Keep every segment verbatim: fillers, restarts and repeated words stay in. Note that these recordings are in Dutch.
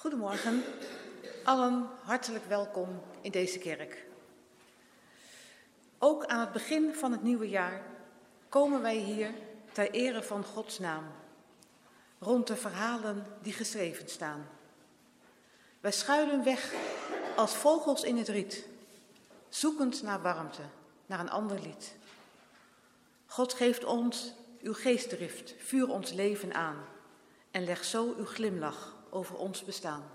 Goedemorgen, allen hartelijk welkom in deze kerk. Ook aan het begin van het nieuwe jaar komen wij hier ter ere van Gods naam, rond de verhalen die geschreven staan. Wij schuilen weg als vogels in het riet, zoekend naar warmte, naar een ander lied. God geeft ons uw geestdrift, vuur ons leven aan en leg zo uw glimlach over ons bestaan.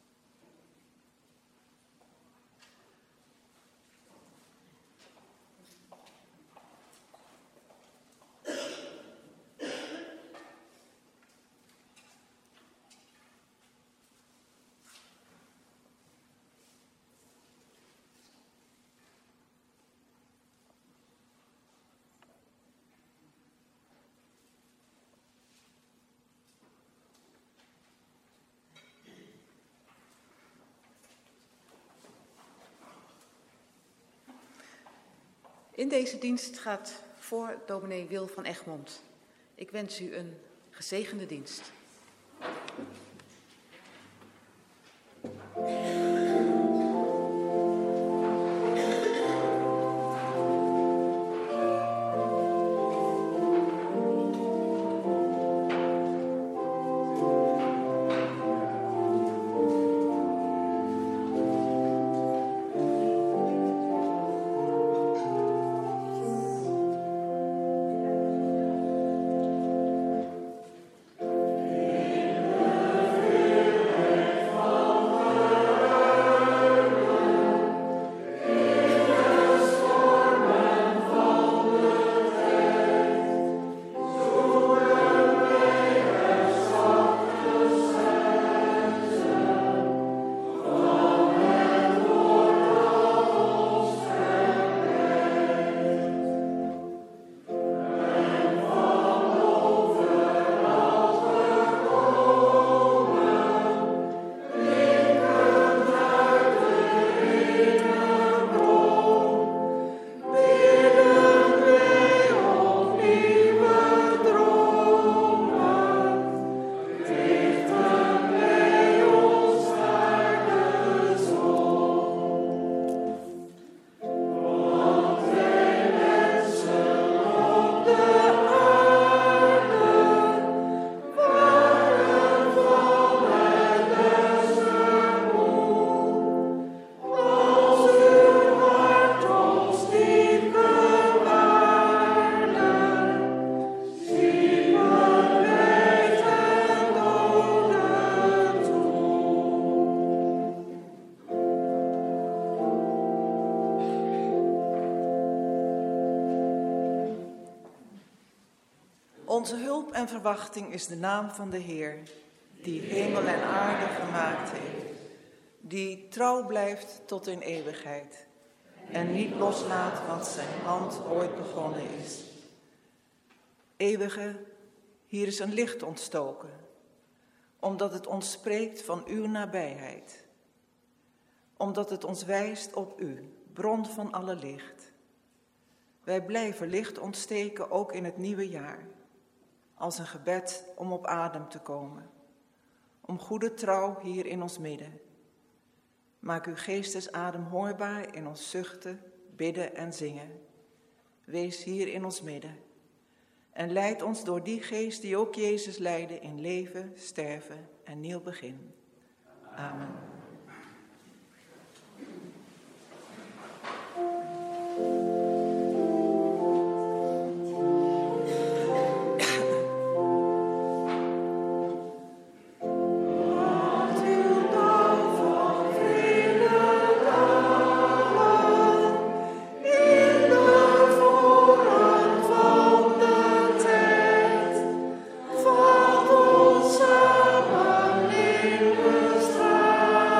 In deze dienst gaat voor dominee Wil van Egmond. Ik wens u een gezegende dienst. Onze hulp en verwachting is de naam van de Heer, die hemel en aarde gemaakt heeft, die trouw blijft tot in eeuwigheid en niet loslaat wat zijn hand ooit begonnen is. Eeuwige, hier is een licht ontstoken, omdat het ons spreekt van uw nabijheid, omdat het ons wijst op u, bron van alle licht. Wij blijven licht ontsteken ook in het nieuwe jaar, als een gebed om op adem te komen, om goede trouw hier in ons midden. Maak uw geestesadem hoorbaar in ons zuchten, bidden en zingen. Wees hier in ons midden en leid ons door die geest die ook Jezus leidde in leven, sterven en nieuw begin. Amen. Samen in de straat.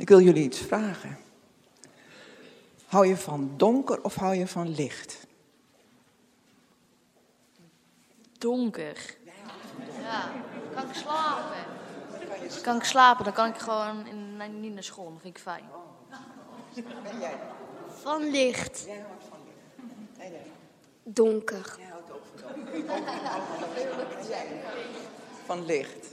Ik wil jullie iets vragen. Hou je van donker of hou je van licht? Donker. Ja, kan ik slapen. Kan ik slapen, dan kan ik gewoon in, niet naar school. Dat vind ik fijn. En jij? Van licht. Jij houdt van licht. En jij? Donker. Jij houdt ook van donker. Van licht.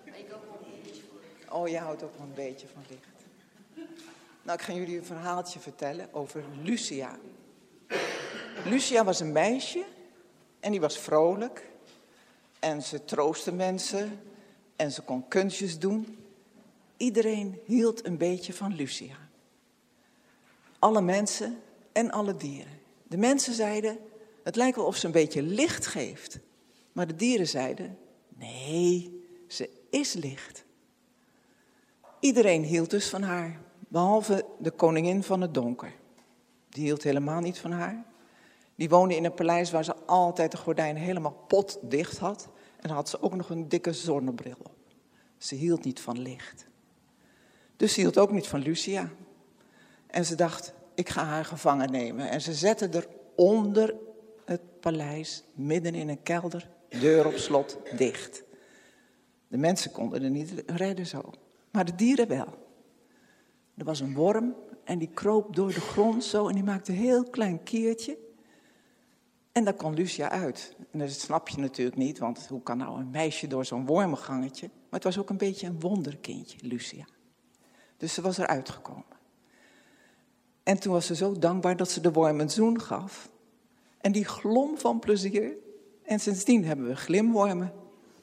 Oh, jij houdt ook wel een beetje van licht. Nou, ik ga jullie een verhaaltje vertellen over Lucia. Lucia was een meisje en die was vrolijk. En ze troostte mensen en ze kon kunstjes doen. Iedereen hield een beetje van Lucia. Alle mensen en alle dieren. De mensen zeiden, het lijkt wel of ze een beetje licht geeft. Maar de dieren zeiden, nee, ze is licht. Iedereen hield dus van haar, behalve de koningin van het donker. Die hield helemaal niet van haar. Die woonde in een paleis waar ze altijd de gordijnen helemaal potdicht had. En dan had ze ook nog een dikke zonnebril op. Ze hield niet van licht. Dus ze hield ook niet van Lucia. En ze dacht, ik ga haar gevangen nemen. En ze zette er onder het paleis, midden in een kelder, deur op slot, dicht. De mensen konden er niet redden zo. Maar de dieren wel. Er was een worm en die kroop door de grond zo en die maakte een heel klein kiertje. En daar kon Lucia uit. En dat snap je natuurlijk niet, want hoe kan nou een meisje door zo'n wormgangetje? Maar het was ook een beetje een wonderkindje, Lucia. Dus ze was eruit gekomen. En toen was ze zo dankbaar dat ze de worm een zoen gaf. En die glom van plezier. En sindsdien hebben we glimwormen.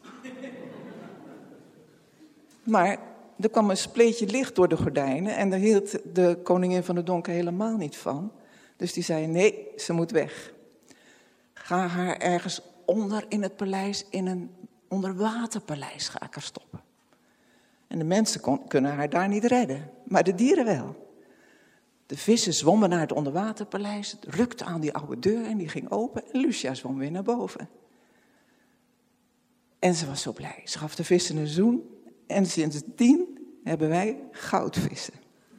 Maar er kwam een spleetje licht door de gordijnen en daar hield de koningin van het donker helemaal niet van. Dus die zei, nee, ze moet weg. Ga haar ergens onder in het paleis, in een onderwaterpaleis ga ik haar stoppen. En de mensen kon, kunnen haar daar niet redden, maar de dieren wel. De vissen zwommen naar het onderwaterpaleis, het rukte aan die oude deur en die ging open en Lucia zwom weer naar boven. En ze was zo blij, ze gaf de vissen een zoen. En sindsdien hebben wij goudvissen.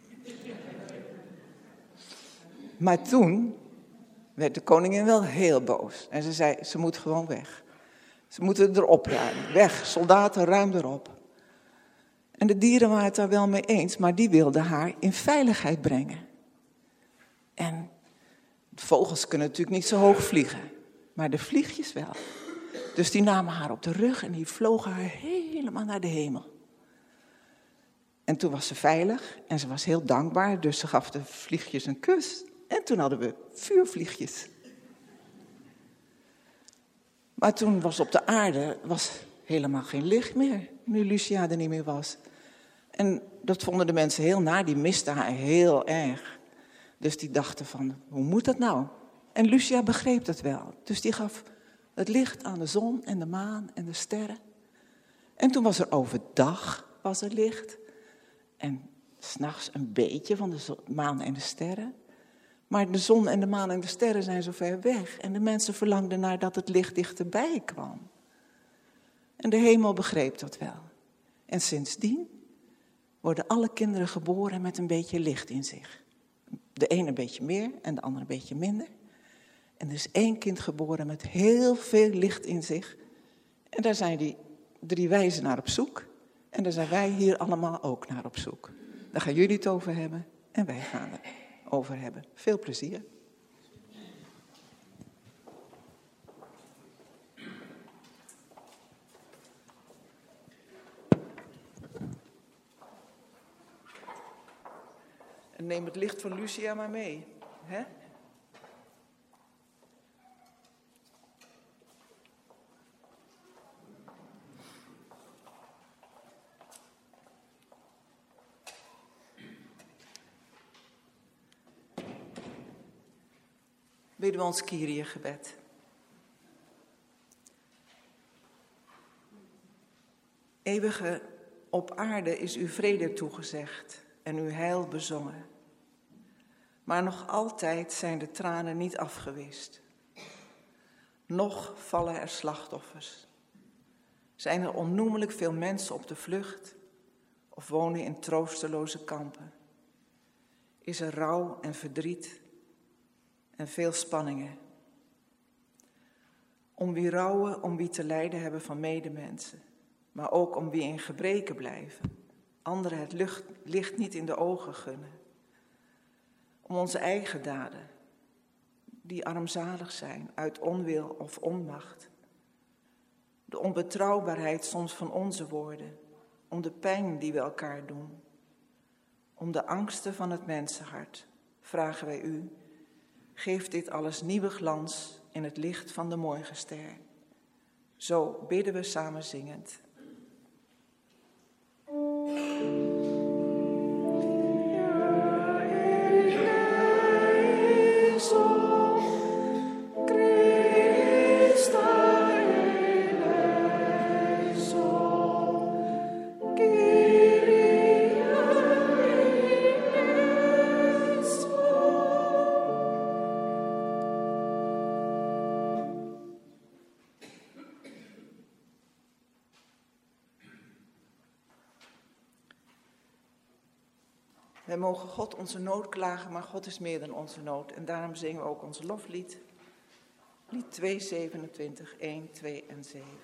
Maar toen werd de koningin wel heel boos. En ze zei, ze moet gewoon weg. Ze moeten erop ruimen. Weg, soldaten, ruim erop. En de dieren waren het daar wel mee eens, maar die wilden haar in veiligheid brengen. En de vogels kunnen natuurlijk niet zo hoog vliegen. Maar de vliegjes wel. Dus die namen haar op de rug en die vlogen haar helemaal naar de hemel. En toen was ze veilig en ze was heel dankbaar, dus ze gaf de vliegjes een kus. En toen hadden we vuurvliegjes. Maar toen was op de aarde was helemaal geen licht meer, nu Lucia er niet meer was. En dat vonden de mensen heel naar, die misten haar heel erg. Dus die dachten van, hoe moet dat nou? En Lucia begreep dat wel, dus die gaf het licht aan de zon en de maan en de sterren. En toen was er overdag was er licht. En 's nachts een beetje van de zon, maan en de sterren. Maar de zon en de maan en de sterren zijn zo ver weg. En de mensen verlangden naar dat het licht dichterbij kwam. En de hemel begreep dat wel. En sindsdien worden alle kinderen geboren met een beetje licht in zich. De ene een beetje meer en de andere een beetje minder. En er is één kind geboren met heel veel licht in zich. En daar zijn die drie wijzen naar op zoek. En daar zijn wij hier allemaal ook naar op zoek. Daar gaan jullie het over hebben en wij gaan het over hebben. Veel plezier. En neem het licht van Lucia maar mee, hè? Bidden we ons Kyrie-gebed. Eeuwige, op aarde is uw vrede toegezegd en uw heil bezongen. Maar nog altijd zijn de tranen niet afgewist. Nog vallen er slachtoffers. Zijn er onnoemelijk veel mensen op de vlucht, of wonen in troosteloze kampen? Is er rouw en verdriet en veel spanningen? Om wie rouwen, om wie te lijden hebben van medemensen, maar ook om wie in gebreken blijven, anderen het lucht, licht niet in de ogen gunnen. Om onze eigen daden, die armzalig zijn uit onwil of onmacht. De onbetrouwbaarheid soms van onze woorden, om de pijn die we elkaar doen. Om de angsten van het mensenhart vragen wij u, geef dit alles nieuwe glans in het licht van de morgenster. Zo bidden we samen zingend. Wij mogen God onze nood klagen, maar God is meer dan onze nood. En daarom zingen we ook ons loflied. Lied tweehonderdzevenentwintig, één, twee en zeven.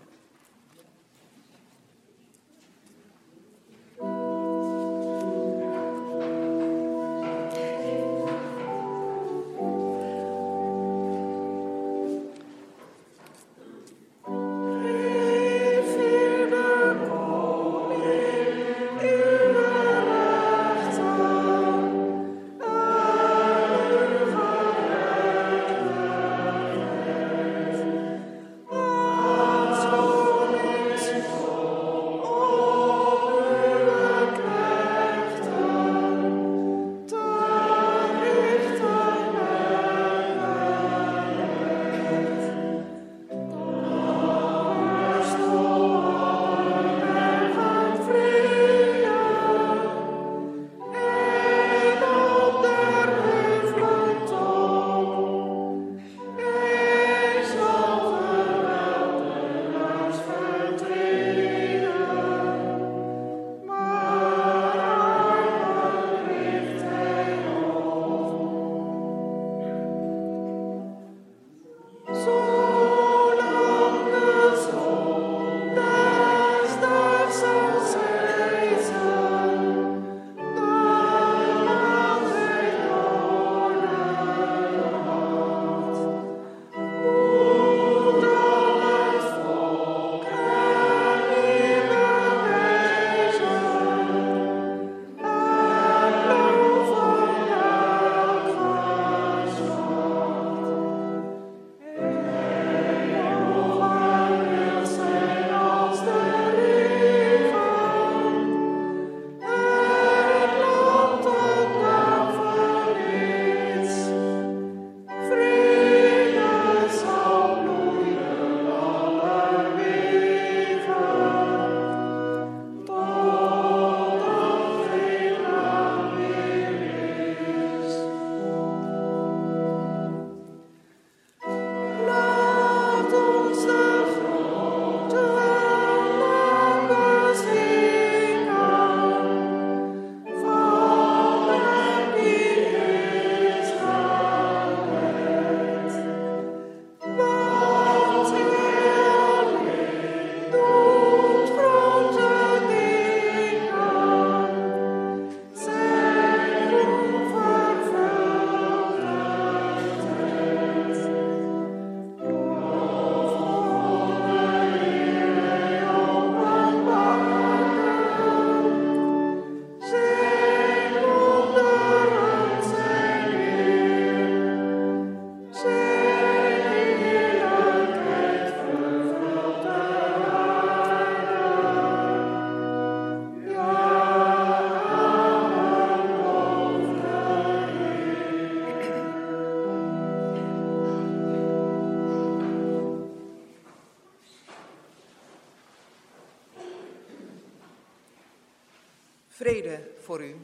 Vrede voor u.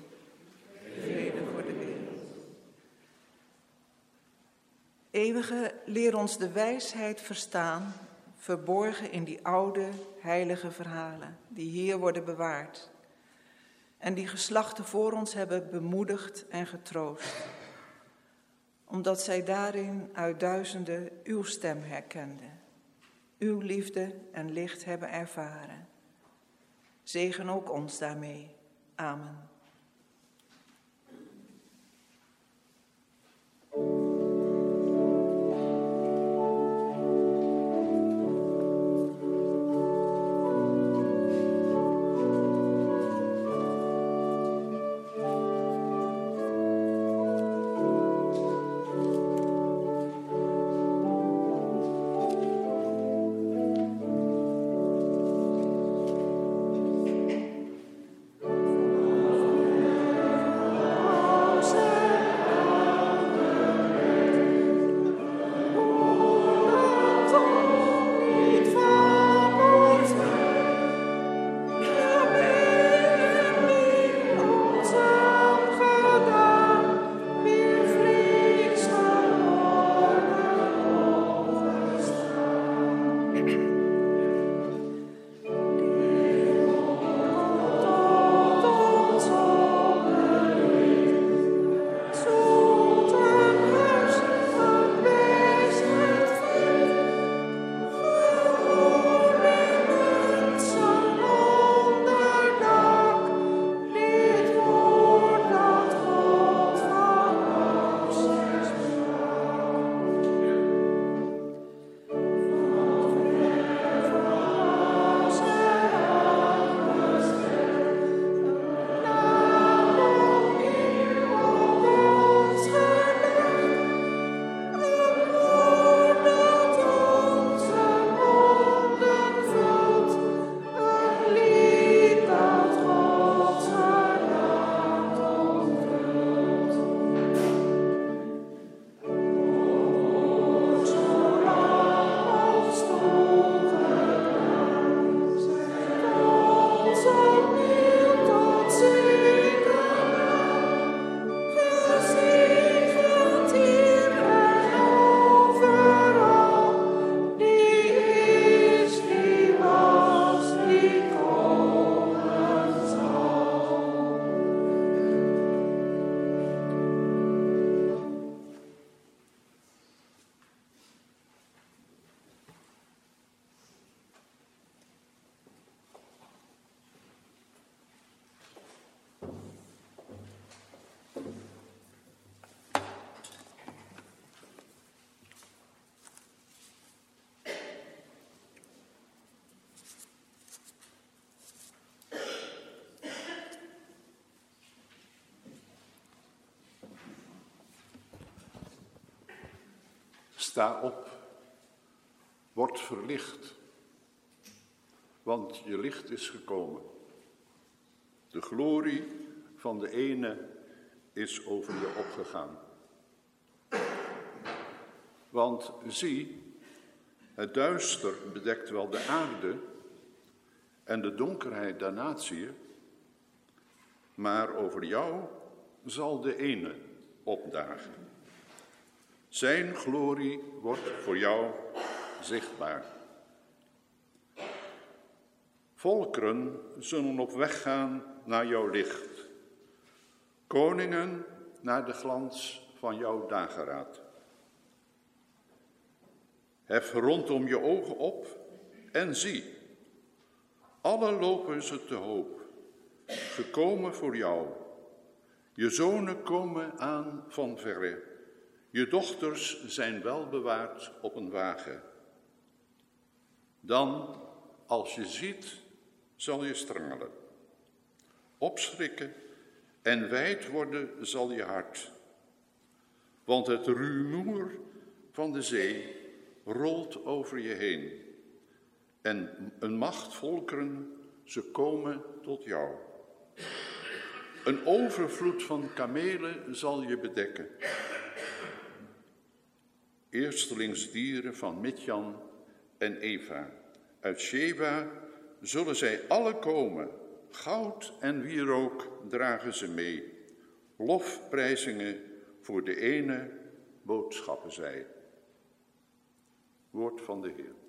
Vrede voor de wereld. Eeuwige, leer ons de wijsheid verstaan, verborgen in die oude, heilige verhalen, die hier worden bewaard. en die geslachten voor ons hebben bemoedigd en getroost, omdat zij daarin uit duizenden uw stem herkenden, uw liefde en licht hebben ervaren. Zegen ook ons daarmee. Amen. Sta op, word verlicht, want je licht is gekomen. De glorie van de ene is over je opgegaan. Want zie, het duister bedekt wel de aarde en de donkerheid der natieën, maar over jou zal de ene opdagen. Zijn glorie wordt voor jou zichtbaar. Volkeren zullen op weg gaan naar jouw licht. Koningen naar de glans van jouw dageraad. Hef rondom je ogen op en zie. Alle lopen ze te hoop, gekomen voor jou. Je zonen komen aan van verre. Je dochters zijn wel bewaard op een wagen. Dan, als je ziet, zal je strangelen. Opschrikken en wijd worden zal je hart. Want het rumoer van de zee rolt over je heen. En een macht volkeren, ze komen tot jou. Een overvloed van kamelen zal je bedekken. Eerstelingsdieren van Midjan en Eva. Uit Sheba zullen zij alle komen. Goud en wierook dragen ze mee. Lofprijzingen voor de ene boodschappen zij. Woord van de Heer.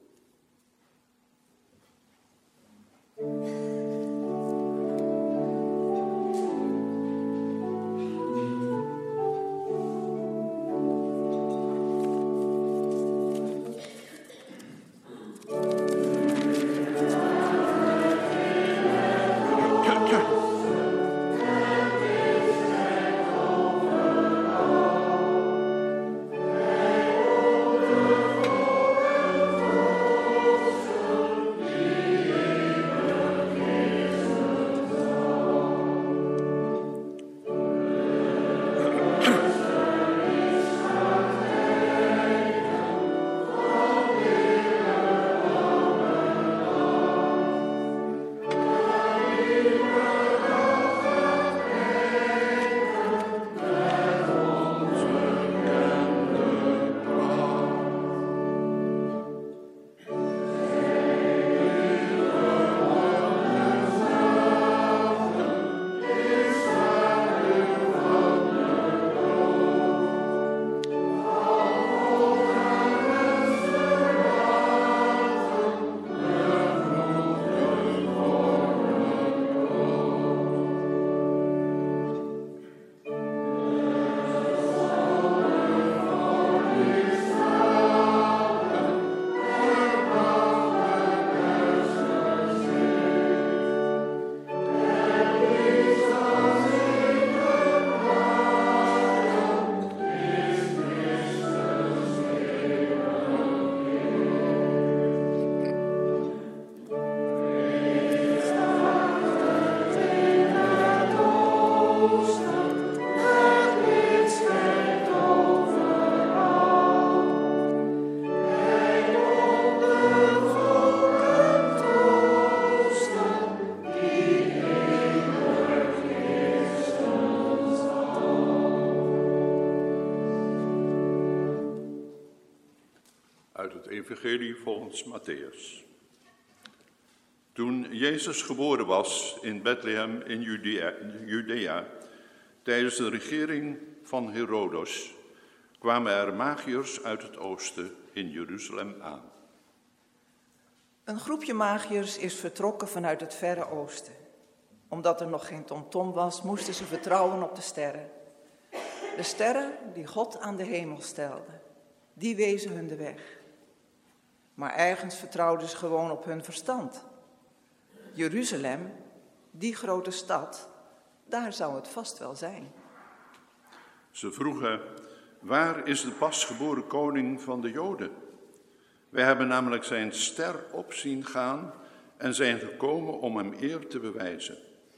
het Evangelie volgens Matthäus. Toen Jezus geboren was in Bethlehem in Judea, Judea, tijdens de regering van Herodes, kwamen er magiërs uit het oosten in Jeruzalem aan. Een groepje magiërs is vertrokken vanuit het verre oosten. Omdat er nog geen tomtom was, moesten ze vertrouwen op de sterren. De sterren die God aan de hemel stelde, die wezen hun de weg. Maar ergens vertrouwden ze gewoon op hun verstand. Jeruzalem, die grote stad, daar zou het vast wel zijn. Ze vroegen, waar is de pasgeboren koning van de Joden? Wij hebben namelijk zijn ster op zien gaan en zijn gekomen om hem eer te bewijzen.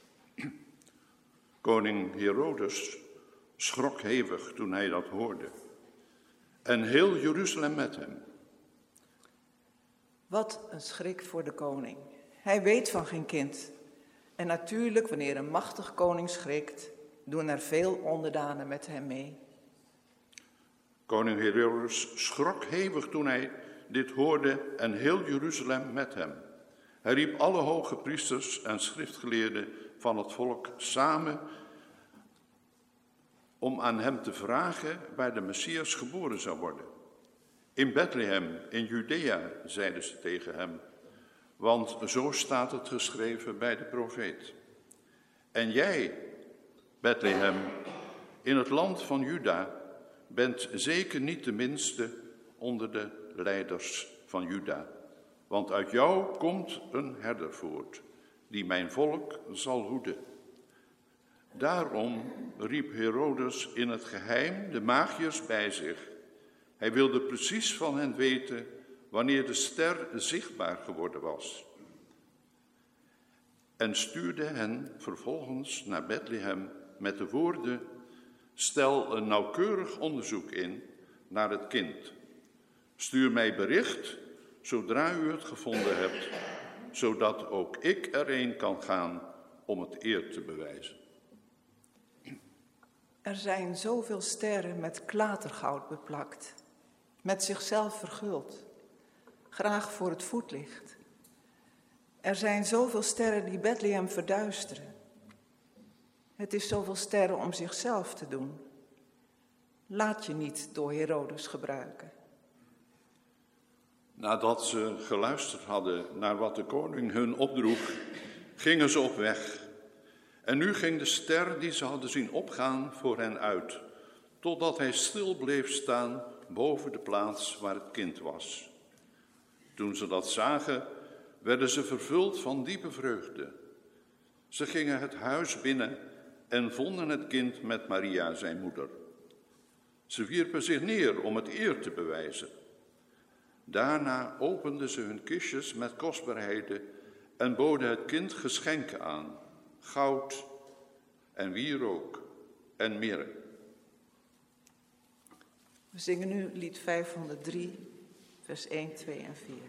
Koning Herodes schrok hevig toen hij dat hoorde. En heel Jeruzalem met hem. Wat een schrik voor de koning. Hij weet van geen kind. En natuurlijk, wanneer een machtig koning schrikt, doen er veel onderdanen met hem mee. Koning Herodes schrok hevig toen hij dit hoorde en heel Jeruzalem met hem. Hij riep alle hoge priesters en schriftgeleerden van het volk samen om aan hem te vragen waar de Messias geboren zou worden. In Bethlehem, in Judea, zeiden ze tegen hem, want zo staat het geschreven bij de profeet. En jij, Bethlehem, in het land van Juda, bent zeker niet de minste onder de leiders van Juda. Want uit jou komt een herder voort, die mijn volk zal hoeden. Daarom riep Herodes in het geheim de magiërs bij zich. Hij wilde precies van hen weten wanneer de ster zichtbaar geworden was. En stuurde hen vervolgens naar Bethlehem met de woorden: stel een nauwkeurig onderzoek in naar het kind. Stuur mij bericht zodra u het gevonden hebt, zodat ook ik erheen kan gaan om het eer te bewijzen. Er zijn zoveel sterren met klatergoud beplakt, met zichzelf verguld, graag voor het voetlicht. Er zijn zoveel sterren die Bethlehem verduisteren. Het is zoveel sterren om zichzelf te doen. Laat je niet door Herodes gebruiken. Nadat ze geluisterd hadden naar wat de koning hun opdroeg, gingen ze op weg. En nu ging de ster die ze hadden zien opgaan voor hen uit, totdat hij stil bleef staan boven de plaats waar het kind was. Toen ze dat zagen, werden ze vervuld van diepe vreugde. Ze gingen het huis binnen en vonden het kind met Maria, zijn moeder. Ze wierpen zich neer om het eer te bewijzen. Daarna openden ze hun kistjes met kostbaarheden en boden het kind geschenken aan, goud en wierook en mirre. We zingen nu lied vijfhonderddrie, vers één, twee en vier.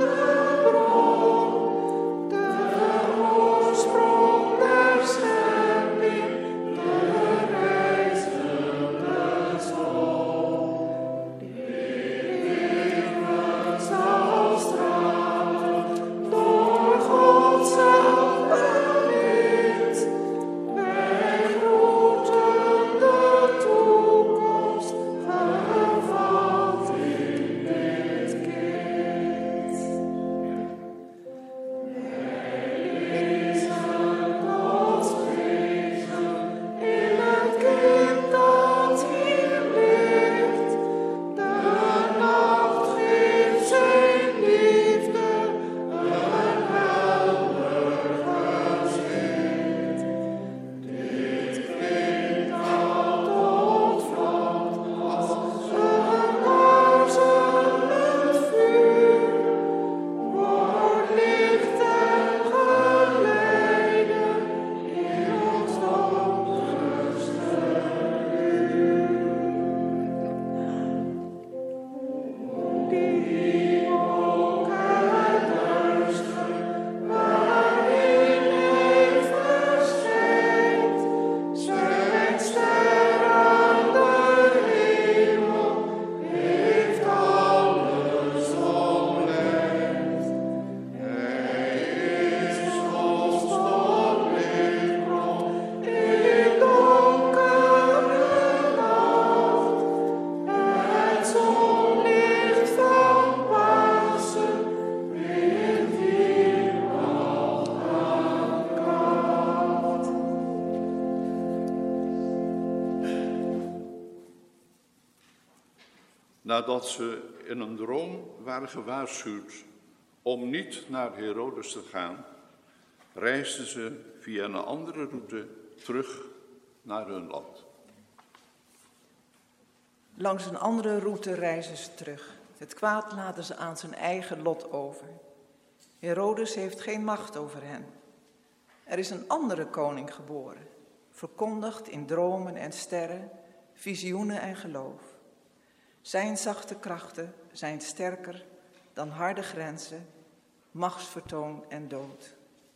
Sprong der ster. Nadat ze in een droom waren gewaarschuwd om niet naar Herodes te gaan, reisden ze via een andere route terug naar hun land. Langs een andere route reizen ze terug. Het kwaad laten ze aan zijn eigen lot over. Herodes heeft geen macht over hen. Er is een andere koning geboren, verkondigd in dromen en sterren, visioenen en geloof. Zijn zachte krachten zijn sterker dan harde grenzen, machtsvertoon en dood.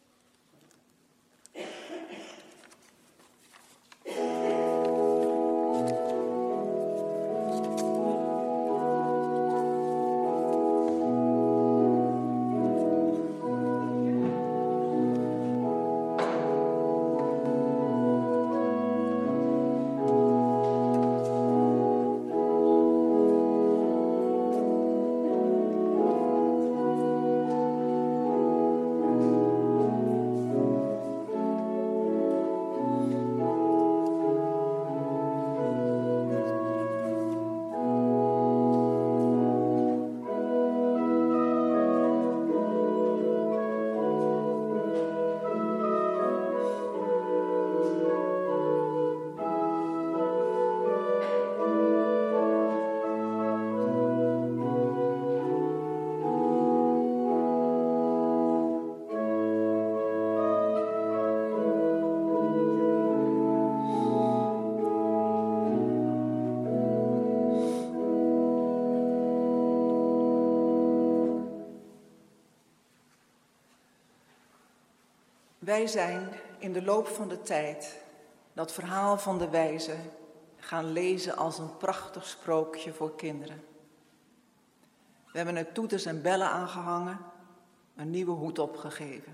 Wij zijn in de loop van de tijd dat verhaal van de wijze gaan lezen als een prachtig sprookje voor kinderen. We hebben er toeters en bellen aangehangen, een nieuwe hoed opgegeven.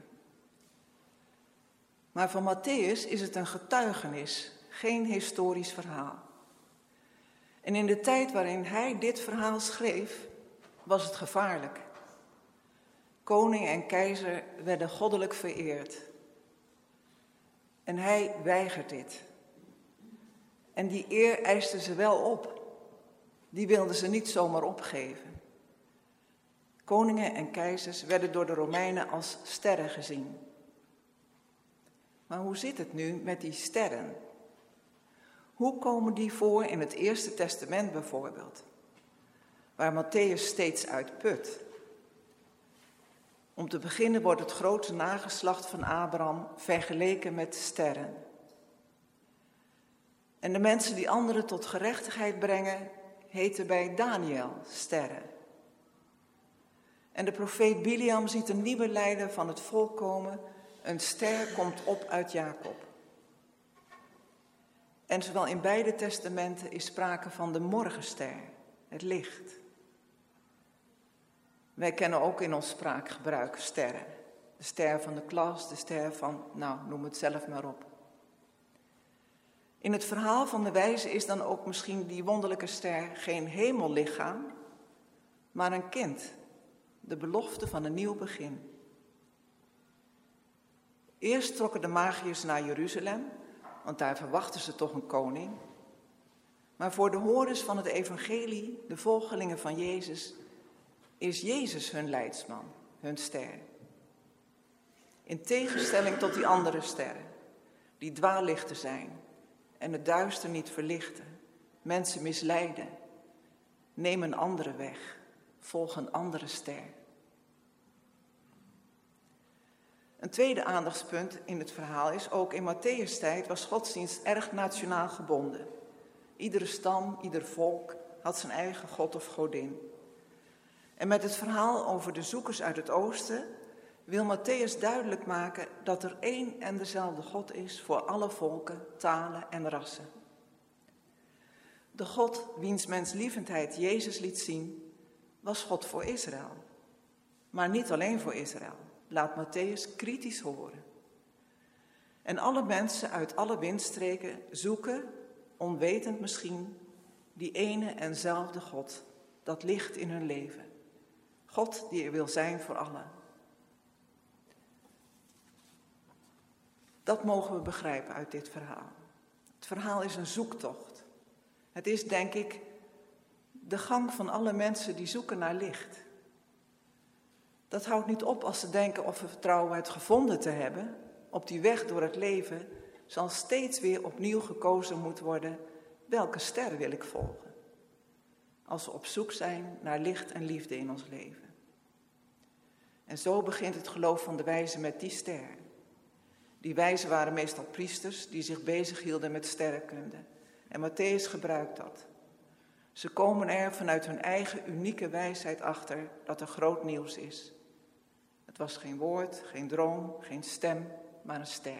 Maar voor Mattheüs is het een getuigenis, geen historisch verhaal. En in de tijd waarin hij dit verhaal schreef, was het gevaarlijk. Koning en keizer werden goddelijk vereerd. En hij weigert dit. En die eer eisten ze wel op. Die wilden ze niet zomaar opgeven. Koningen en keizers werden door de Romeinen als sterren gezien. Maar hoe zit het nu met die sterren? Hoe komen die voor in het Eerste Testament bijvoorbeeld? Waar Mattheüs steeds uit put. Om te beginnen wordt het grote nageslacht van Abraham vergeleken met sterren. En de mensen die anderen tot gerechtigheid brengen, heten bij Daniel sterren. En de profeet Biliam ziet een nieuwe leider van het volk komen. Een ster komt op uit Jacob. En zowel in beide testamenten is sprake van de morgenster, het licht. Wij kennen ook in ons spraakgebruik sterren. De ster van de klas, de ster van, nou, noem het zelf maar op. In het verhaal van de wijze is dan ook misschien die wonderlijke ster geen hemellichaam, maar een kind, de belofte van een nieuw begin. Eerst trokken de magiërs naar Jeruzalem, want daar verwachten ze toch een koning. Maar voor de hoorders van het evangelie, de volgelingen van Jezus, is Jezus hun leidsman, hun ster. In tegenstelling tot die andere sterren, die dwaallichten zijn en het duister niet verlichten, mensen misleiden, neem een andere weg, volg een andere ster. Een tweede aandachtspunt in het verhaal is, ook in Mattheüs' tijd was godsdienst erg nationaal gebonden. Iedere stam, ieder volk had zijn eigen god of godin. En met het verhaal over de zoekers uit het oosten wil Mattheüs duidelijk maken dat er één en dezelfde God is voor alle volken, talen en rassen. De God wiens menslievendheid Jezus liet zien, was God voor Israël. Maar niet alleen voor Israël, laat Mattheüs kritisch horen. En alle mensen uit alle windstreken zoeken, onwetend misschien, die ene enzelfde God, dat licht in hun leven. God die er wil zijn voor allen. Dat mogen we begrijpen uit dit verhaal. Het verhaal is een zoektocht. Het is, denk ik, de gang van alle mensen die zoeken naar licht. Dat houdt niet op als ze denken of we vertrouwen het gevonden te hebben. Op die weg door het leven zal steeds weer opnieuw gekozen moeten worden, welke ster wil ik volgen? Als we op zoek zijn naar licht en liefde in ons leven. En zo begint het geloof van de wijzen met die ster. Die wijzen waren meestal priesters die zich bezighielden met sterrenkunde. En Mattheüs gebruikt dat. Ze komen er vanuit hun eigen unieke wijsheid achter dat er groot nieuws is. Het was geen woord, geen droom, geen stem, maar een ster.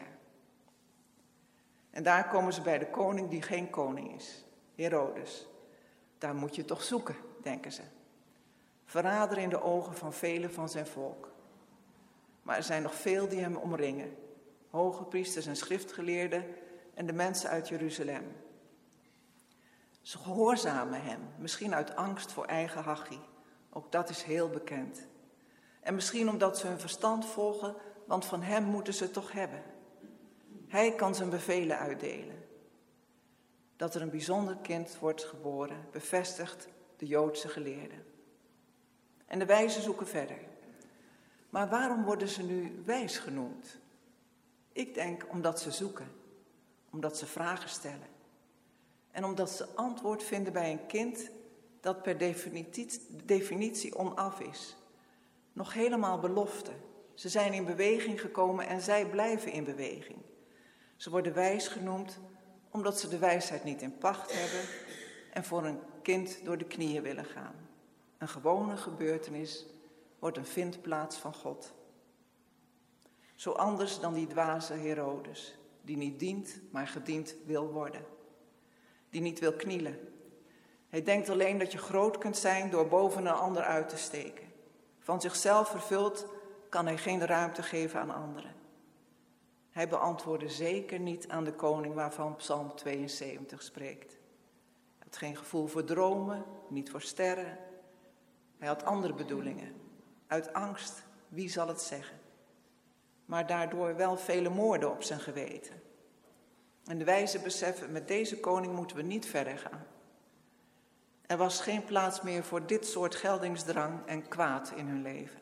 En daar komen ze bij de koning die geen koning is, Herodes. Daar moet je toch zoeken, denken ze. Verrader in de ogen van velen van zijn volk. Maar er zijn nog veel die hem omringen. Hoge priesters en schriftgeleerden en de mensen uit Jeruzalem. Ze gehoorzamen hem, misschien uit angst voor eigen hachie. Ook dat is heel bekend. En misschien omdat ze hun verstand volgen, want van hem moeten ze het toch hebben. Hij kan zijn bevelen uitdelen. Dat er een bijzonder kind wordt geboren, bevestigt de Joodse geleerden. En de wijzen zoeken verder. Maar waarom worden ze nu wijs genoemd? Ik denk omdat ze zoeken, omdat ze vragen stellen. En omdat ze antwoord vinden bij een kind dat per definitie, definitie onaf is. Nog helemaal belofte. Ze zijn in beweging gekomen en zij blijven in beweging. Ze worden wijs genoemd omdat ze de wijsheid niet in pacht hebben en voor een kind door de knieën willen gaan. Een gewone gebeurtenis wordt een vindplaats van God. Zo anders dan die dwaze Herodes, die niet dient, maar gediend wil worden. Die niet wil knielen. Hij denkt alleen dat je groot kunt zijn door boven een ander uit te steken. Van zichzelf vervuld kan hij geen ruimte geven aan anderen. Hij beantwoordde zeker niet aan de koning waarvan Psalm tweeënzeventig spreekt. Hij had geen gevoel voor dromen, niet voor sterren. Hij had andere bedoelingen. Uit angst, wie zal het zeggen? Maar daardoor wel vele moorden op zijn geweten. En de wijzen beseffen, met deze koning moeten we niet verder gaan. Er was geen plaats meer voor dit soort geldingsdrang en kwaad in hun leven.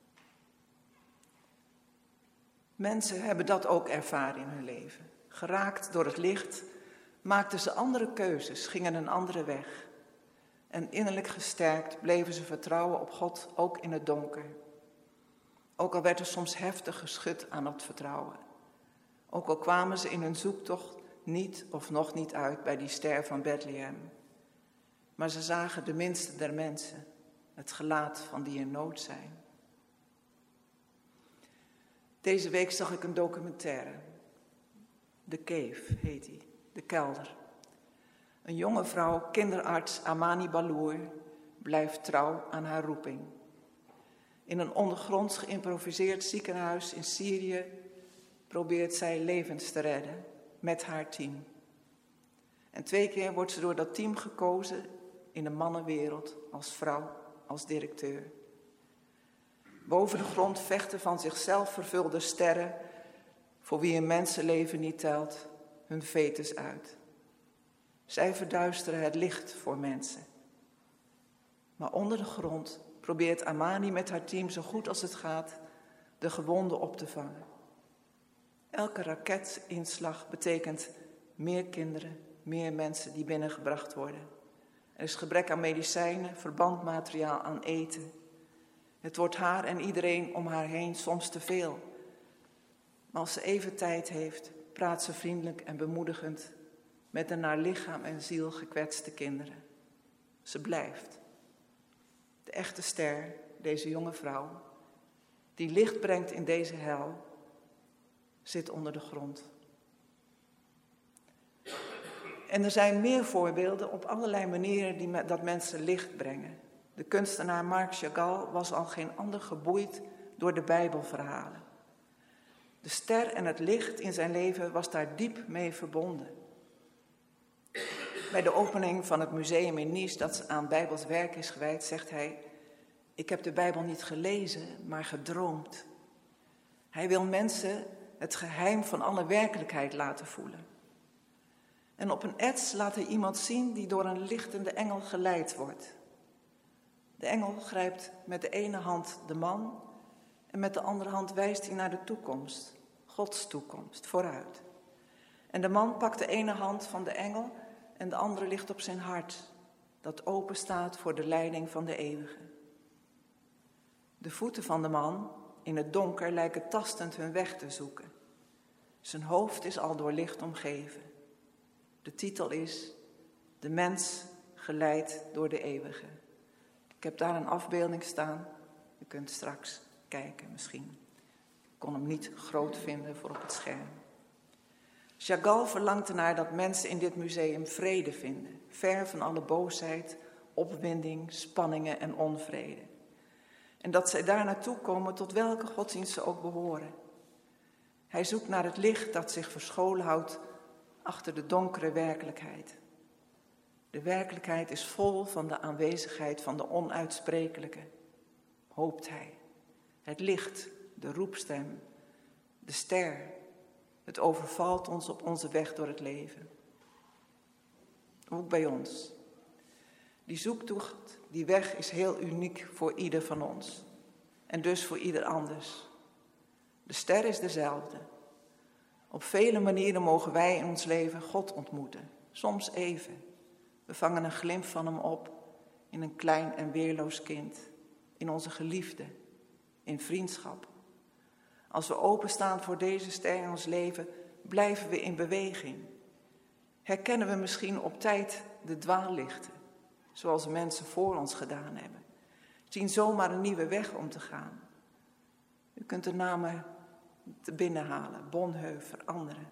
Mensen hebben dat ook ervaren in hun leven. Geraakt door het licht, maakten ze andere keuzes, gingen een andere weg. En innerlijk gesterkt bleven ze vertrouwen op God, ook in het donker. Ook al werd er soms heftig geschud aan dat vertrouwen. Ook al kwamen ze in hun zoektocht niet of nog niet uit bij die ster van Bethlehem. Maar ze zagen de minste der mensen, het gelaat van die in nood zijn. Deze week zag ik een documentaire. The Cave heet die, de kelder. Een jonge vrouw, kinderarts Amani Balour, blijft trouw aan haar roeping. In een ondergronds geïmproviseerd ziekenhuis in Syrië probeert zij levens te redden met haar team. En twee keer wordt ze door dat team gekozen in de mannenwereld als vrouw, als directeur. Boven de grond vechten van zichzelf vervulde sterren, voor wie een mensenleven niet telt, hun vetus uit. Zij verduisteren het licht voor mensen. Maar onder de grond probeert Amani met haar team zo goed als het gaat de gewonden op te vangen. Elke raketinslag betekent meer kinderen, meer mensen die binnengebracht worden. Er is gebrek aan medicijnen, verbandmateriaal, aan eten. Het wordt haar en iedereen om haar heen soms te veel. Maar als ze even tijd heeft, praat ze vriendelijk en bemoedigend met de naar lichaam en ziel gekwetste kinderen. Ze blijft. De echte ster, deze jonge vrouw, die licht brengt in deze hel, zit onder de grond. En er zijn meer voorbeelden op allerlei manieren die me, dat mensen licht brengen. De kunstenaar Marc Chagall was al geen ander geboeid door de Bijbelverhalen. De ster en het licht in zijn leven was daar diep mee verbonden. Bij de opening van het museum in Nice dat aan Bijbels werk is gewijd, zegt hij: ik heb de Bijbel niet gelezen, maar gedroomd. Hij wil mensen het geheim van alle werkelijkheid laten voelen. En op een ets laat hij iemand zien die door een lichtende engel geleid wordt. De engel grijpt met de ene hand de man en met de andere hand wijst hij naar de toekomst, Gods toekomst, vooruit. En de man pakt de ene hand van de engel en de andere ligt op zijn hart, dat open staat voor de leiding van de eeuwige. De voeten van de man in het donker lijken tastend hun weg te zoeken. Zijn hoofd is al door licht omgeven. De titel is De mens geleid door de eeuwige. Ik heb daar een afbeelding staan. U kunt straks kijken misschien. Ik kon hem niet groot vinden voor op het scherm. Chagall verlangt ernaar dat mensen in dit museum vrede vinden. Ver van alle boosheid, opwinding, spanningen en onvrede. En dat zij daar naartoe komen tot welke godsdienst ze ook behoren. Hij zoekt naar het licht dat zich verscholen houdt achter de donkere werkelijkheid. De werkelijkheid is vol van de aanwezigheid van de onuitsprekelijke, hoopt hij. Het licht, de roepstem, de ster, het overvalt ons op onze weg door het leven. Ook bij ons. Die zoektocht, die weg is heel uniek voor ieder van ons. En dus voor ieder anders. De ster is dezelfde. Op vele manieren mogen wij in ons leven God ontmoeten. Soms even. We vangen een glimp van hem op in een klein en weerloos kind. In onze geliefde. In vriendschap. Als we openstaan voor deze ster in ons leven, blijven we in beweging. Herkennen we misschien op tijd de dwaallichten, zoals mensen voor ons gedaan hebben. Zien zomaar een nieuwe weg om te gaan. U kunt de namen te binnenhalen, Bonhoeffer, anderen.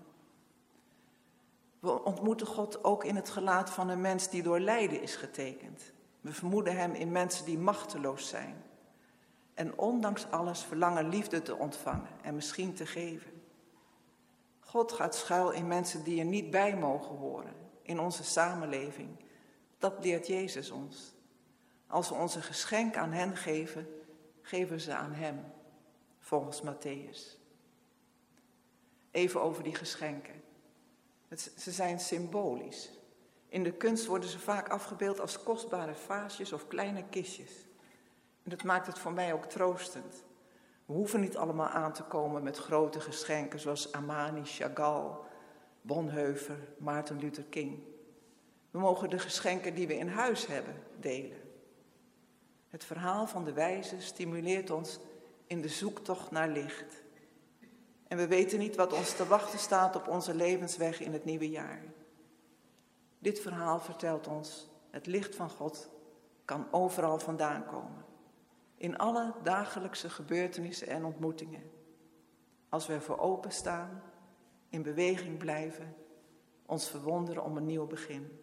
We ontmoeten God ook in het gelaat van een mens die door lijden is getekend. We vermoeden hem in mensen die machteloos zijn. En ondanks alles verlangen liefde te ontvangen en misschien te geven. God gaat schuil in mensen die er niet bij mogen horen, in onze samenleving. Dat leert Jezus ons. Als we onze geschenk aan hen geven, geven ze aan hem, volgens Matthäus. Even over die geschenken. Het, ze zijn symbolisch. In de kunst worden ze vaak afgebeeld als kostbare vaasjes of kleine kistjes. En dat maakt het voor mij ook troostend. We hoeven niet allemaal aan te komen met grote geschenken zoals Amani, Chagall, Bonhoeffer, Maarten Luther King. We mogen de geschenken die we in huis hebben delen. Het verhaal van de wijze stimuleert ons in de zoektocht naar licht. En we weten niet wat ons te wachten staat op onze levensweg in het nieuwe jaar. Dit verhaal vertelt ons, het licht van God kan overal vandaan komen. In alle dagelijkse gebeurtenissen en ontmoetingen. Als we ervoor openstaan, in beweging blijven, ons verwonderen om een nieuw begin.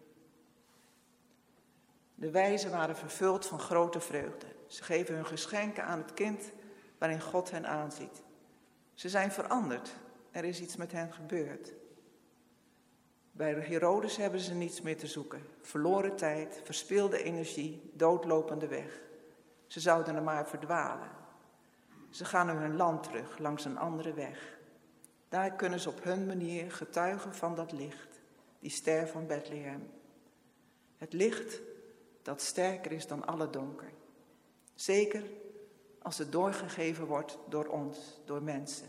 De wijzen waren vervuld van grote vreugde. Ze geven hun geschenken aan het kind waarin God hen aanziet. Ze zijn veranderd. Er is iets met hen gebeurd. Bij Herodes hebben ze niets meer te zoeken. Verloren tijd, verspilde energie, doodlopende weg. Ze zouden er maar verdwalen. Ze gaan naar hun land terug, langs een andere weg. Daar kunnen ze op hun manier getuigen van dat licht, die ster van Bethlehem. Het licht dat sterker is dan alle donker. Zeker als het doorgegeven wordt door ons, door mensen.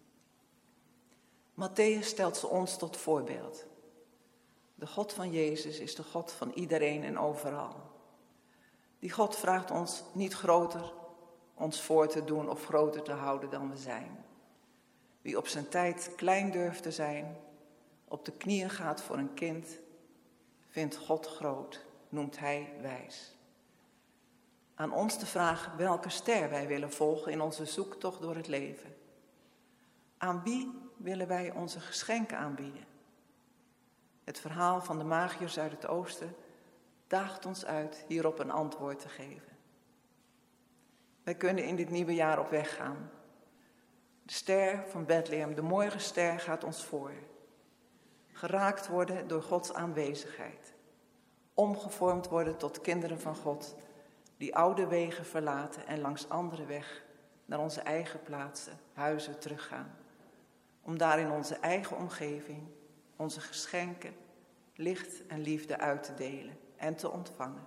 Matthäus stelt ze ons tot voorbeeld. De God van Jezus is de God van iedereen en overal. Die God vraagt ons niet groter ons voor te doen of groter te houden dan we zijn. Wie op zijn tijd klein durft te zijn, op de knieën gaat voor een kind, vindt God groot, noemt hij wijs. Aan ons de vraag welke ster wij willen volgen in onze zoektocht door het leven. Aan wie willen wij onze geschenken aanbieden? Het verhaal van de magiërs uit het oosten daagt ons uit hierop een antwoord te geven. Wij kunnen in dit nieuwe jaar op weg gaan. De ster van Bethlehem, de morgenster, gaat ons voor. Geraakt worden door Gods aanwezigheid. Omgevormd worden tot kinderen van God, die oude wegen verlaten en langs andere weg naar onze eigen plaatsen, huizen teruggaan. Om daar in onze eigen omgeving, onze geschenken licht en liefde uit te delen en te ontvangen.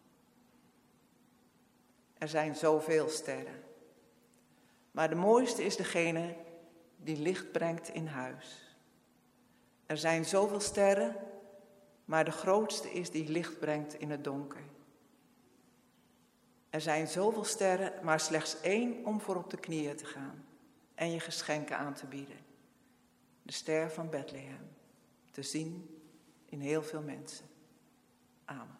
Er zijn zoveel sterren, maar de mooiste is degene die licht brengt in huis. Er zijn zoveel sterren, maar de grootste is die licht brengt in het donker. Er zijn zoveel sterren, maar slechts één om voor op de knieën te gaan en je geschenken aan te bieden. De ster van Bethlehem, te zien in heel veel mensen. Amen.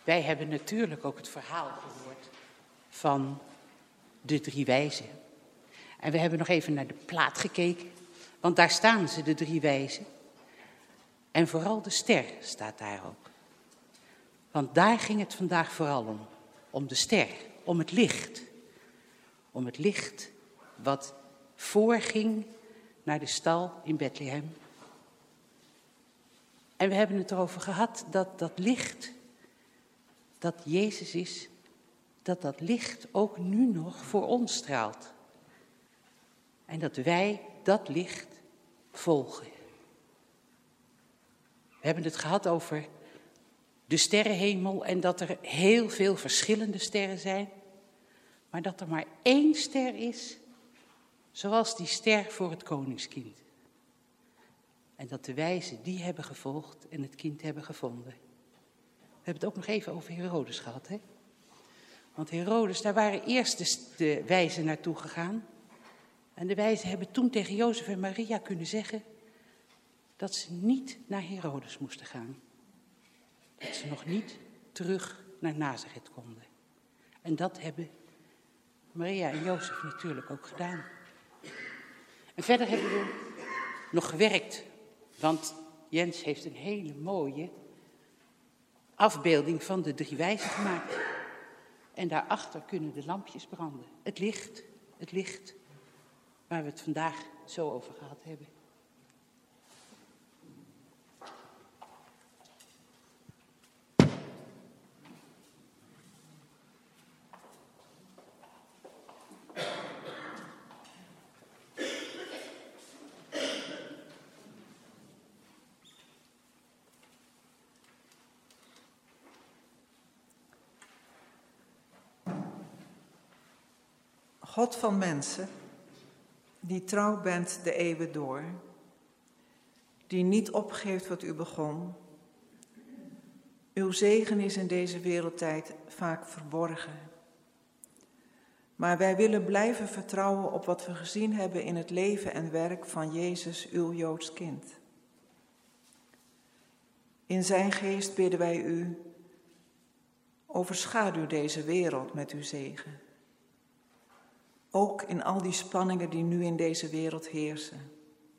wij hebben natuurlijk ook het verhaal gehoord van de drie wijzen. En we hebben nog even naar de plaat gekeken, want daar staan ze, de drie wijzen. En vooral de ster staat daar ook. Want daar ging het vandaag vooral om. Om de ster, om het licht. Om het licht wat voorging naar de stal in Bethlehem. En we hebben het erover gehad dat dat licht, dat Jezus is, dat dat licht ook nu nog voor ons straalt. En dat wij dat licht volgen. We hebben het gehad over de sterrenhemel en dat er heel veel verschillende sterren zijn. Maar dat er maar één ster is, zoals die ster voor het koningskind. En dat de wijzen die hebben gevolgd en het kind hebben gevonden. We hebben het ook nog even over Herodes gehad, hè? Want Herodes, daar waren eerst de, de wijzen naartoe gegaan. En de wijzen hebben toen tegen Jozef en Maria kunnen zeggen dat ze niet naar Herodes moesten gaan. Dat ze nog niet terug naar Nazareth konden. En dat hebben Maria en Jozef natuurlijk ook gedaan. En verder hebben we nog gewerkt, want Jens heeft een hele mooie afbeelding van de drie wijzen gemaakt. En daarachter kunnen de lampjes branden. Het licht, het licht waar we het vandaag zo over gehad hebben. God van mensen, die trouw bent de eeuwen door, die niet opgeeft wat u begon. Uw zegen is in deze wereldtijd vaak verborgen. Maar wij willen blijven vertrouwen op wat we gezien hebben in het leven en werk van Jezus, uw Joods kind. In zijn geest bidden wij u, overschaduw deze wereld met uw zegen. Ook in al die spanningen die nu in deze wereld heersen.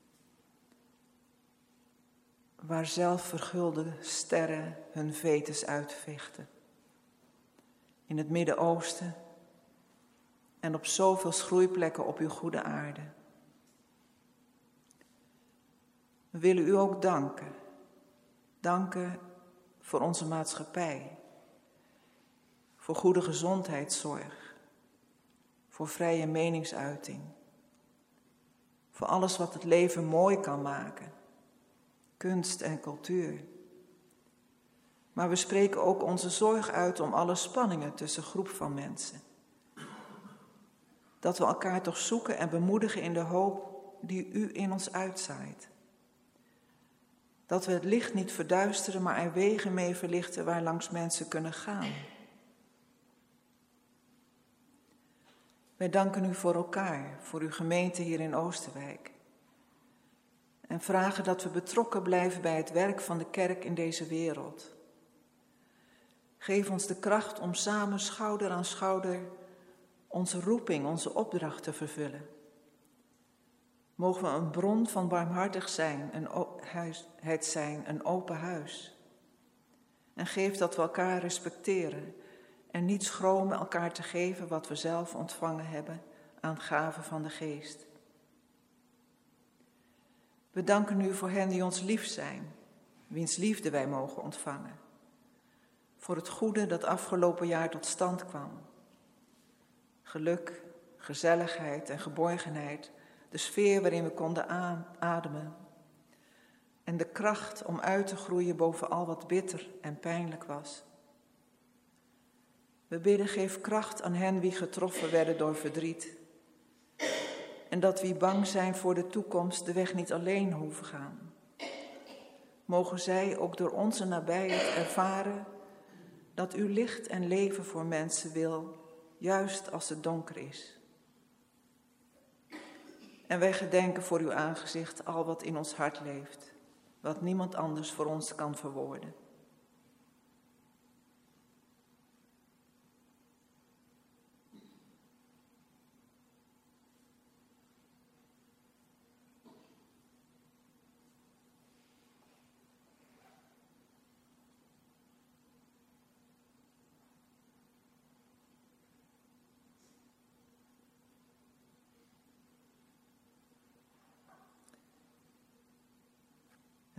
Waar zelfvergulde sterren hun vetes uitvechten. In het Midden-Oosten en op zoveel schroeiplekken op uw goede aarde. We willen u ook danken. Danken voor onze maatschappij. Voor goede gezondheidszorg. Voor vrije meningsuiting. Voor alles wat het leven mooi kan maken. Kunst en cultuur. Maar we spreken ook onze zorg uit om alle spanningen tussen groep van mensen. Dat we elkaar toch zoeken en bemoedigen in de hoop die u in ons uitzaait. Dat we het licht niet verduisteren, maar er wegen mee verlichten waar langs mensen kunnen gaan. Wij danken u voor elkaar, voor uw gemeente hier in Oosterwijk. En vragen dat we betrokken blijven bij het werk van de kerk in deze wereld. Geef ons de kracht om samen schouder aan schouder onze roeping, onze opdracht te vervullen. Mogen we een bron van barmhartig zijn, een huisheid zijn, een open huis. En geef dat we elkaar respecteren en niet schromen elkaar te geven wat we zelf ontvangen hebben aan gaven van de geest. We danken u voor hen die ons lief zijn, wiens liefde wij mogen ontvangen. Voor het goede dat afgelopen jaar tot stand kwam. Geluk, gezelligheid en geborgenheid, de sfeer waarin we konden ademen. En de kracht om uit te groeien boven al wat bitter en pijnlijk was. We bidden, geef kracht aan hen wie getroffen werden door verdriet. En dat wie bang zijn voor de toekomst de weg niet alleen hoeven gaan. Mogen zij ook door onze nabijheid ervaren dat u licht en leven voor mensen wil, juist als het donker is. En wij gedenken voor uw aangezicht al wat in ons hart leeft, wat niemand anders voor ons kan verwoorden.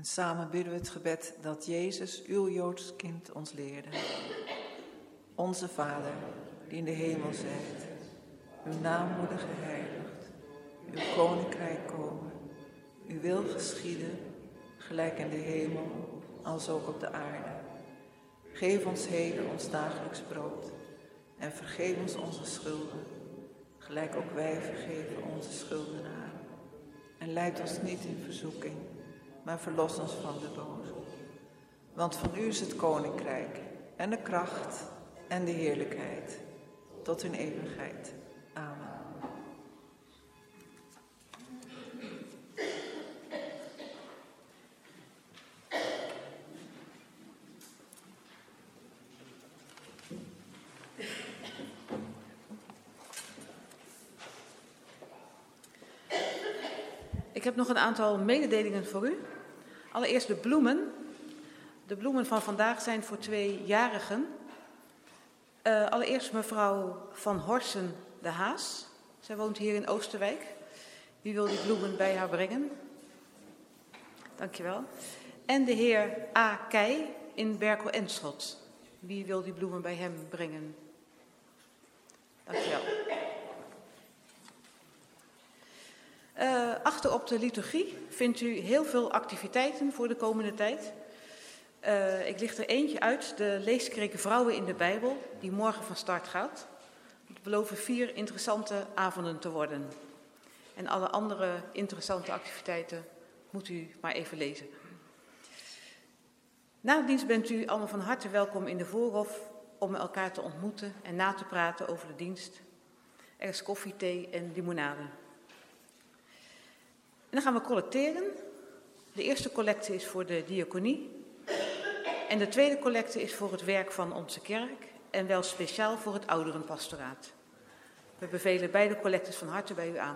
En samen bidden we het gebed dat Jezus, uw Joods kind, ons leerde. Onze Vader, die in de hemel zijt, uw naam worden geheiligd, uw koninkrijk komen, uw wil geschieden, gelijk in de hemel, als ook op de aarde. Geef ons heden ons dagelijks brood en vergeef ons onze schulden, gelijk ook wij vergeven onze schuldenaren. En leid ons niet in verzoeking, maar verlos ons van de boze. Want van u is het koninkrijk en de kracht en de heerlijkheid tot in eeuwigheid. Amen. Ik heb nog een aantal mededelingen voor u. Allereerst de bloemen. De bloemen van vandaag zijn voor twee jarigen. Uh, allereerst mevrouw Van Horsen de Haas. Zij woont hier in Oosterwijk. Wie wil die bloemen bij haar brengen? Dankjewel. En de heer A. Keij in Berkel-Enschot. Wie wil die bloemen bij hem brengen? Dankjewel. Uh, achter op de liturgie vindt u heel veel activiteiten voor de komende tijd. Uh, ik licht er eentje uit, de leeskreken Vrouwen in de Bijbel, die morgen van start gaat. Het beloven vier interessante avonden te worden. En alle andere interessante activiteiten moet u maar even lezen. Na de dienst bent u allemaal van harte welkom in de voorhof om elkaar te ontmoeten en na te praten over de dienst. Er is koffie, thee en limonade. En dan gaan we collecteren. De eerste collecte is voor de diaconie. En de tweede collecte is voor het werk van onze kerk en wel speciaal voor het ouderenpastoraat. We bevelen beide collectes van harte bij u aan.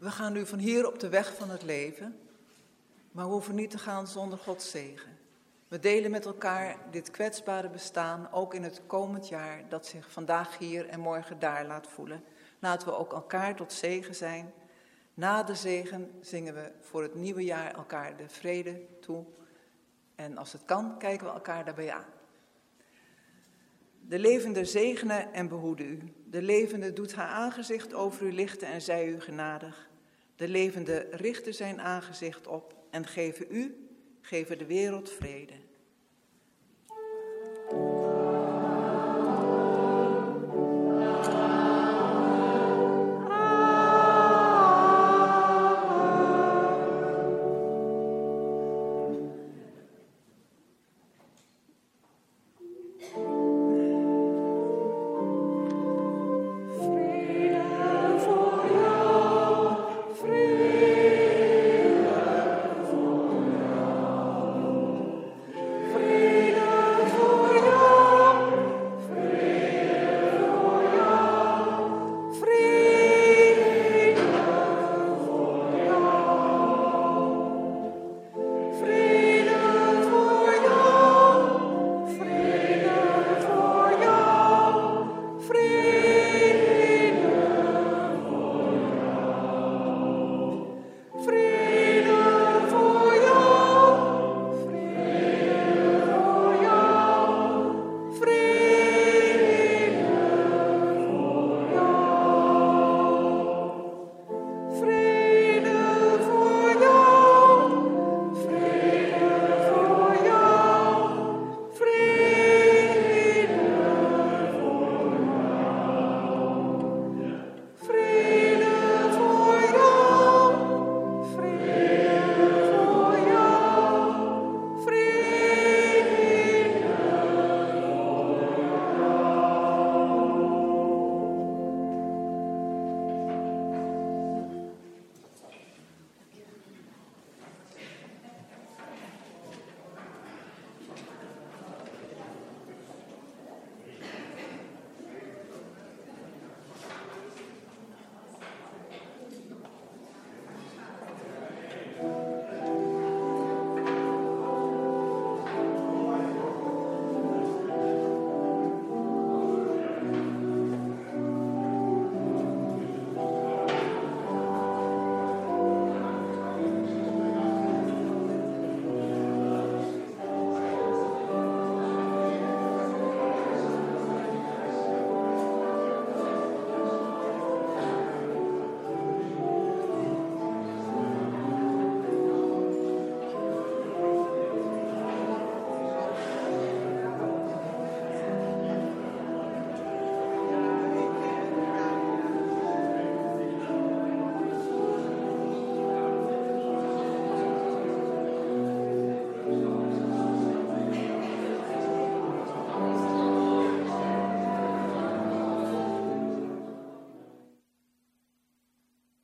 We gaan nu van hier op de weg van het leven, maar we hoeven niet te gaan zonder Gods zegen. We delen met elkaar dit kwetsbare bestaan, ook in het komend jaar, dat zich vandaag hier en morgen daar laat voelen. Laten we ook elkaar tot zegen zijn. Na de zegen zingen we voor het nieuwe jaar elkaar de vrede toe. En als het kan, kijken we elkaar daarbij aan. De levende zegene en behoede u. De levende doet haar aangezicht over u lichten en zij u genadig. De levende richtte zijn aangezicht op en geven u, geven de wereld vrede.